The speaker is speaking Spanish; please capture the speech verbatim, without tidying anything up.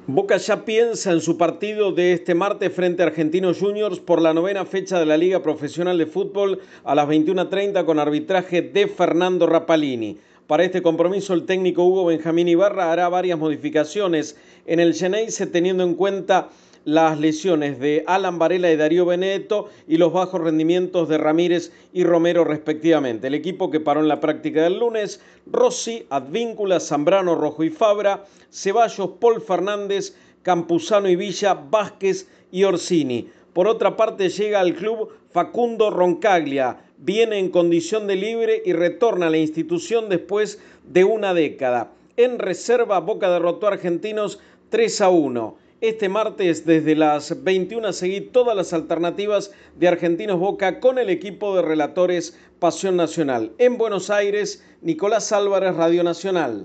Boca ya piensa en su partido de este martes frente a Argentinos Juniors por la novena fecha de la Liga Profesional de Fútbol a las veintiuna treinta con arbitraje de Fernando Rapalini. Para este compromiso el técnico Hugo Benjamín Ibarra hará varias modificaciones en el Xeneize teniendo en cuenta las lesiones de Alan Varela y Darío Benedetto y los bajos rendimientos de Ramírez y Romero respectivamente. El equipo que paró en la práctica del lunes: Rossi, Advíncula, Zambrano, Rojo y Fabra, Ceballos, Paul Fernández, Campuzano y Villa, Vázquez y Orsini. Por otra parte llega al club Facundo Roncaglia, viene en condición de libre y retorna a la institución después de una década. En reserva, Boca derrotó a Argentinos tres a uno. Este martes desde las veintiuna seguí todas las alternativas de Argentinos Boca con el equipo de relatores Pasión Nacional. En Buenos Aires, Nicolás Álvarez, Radio Nacional.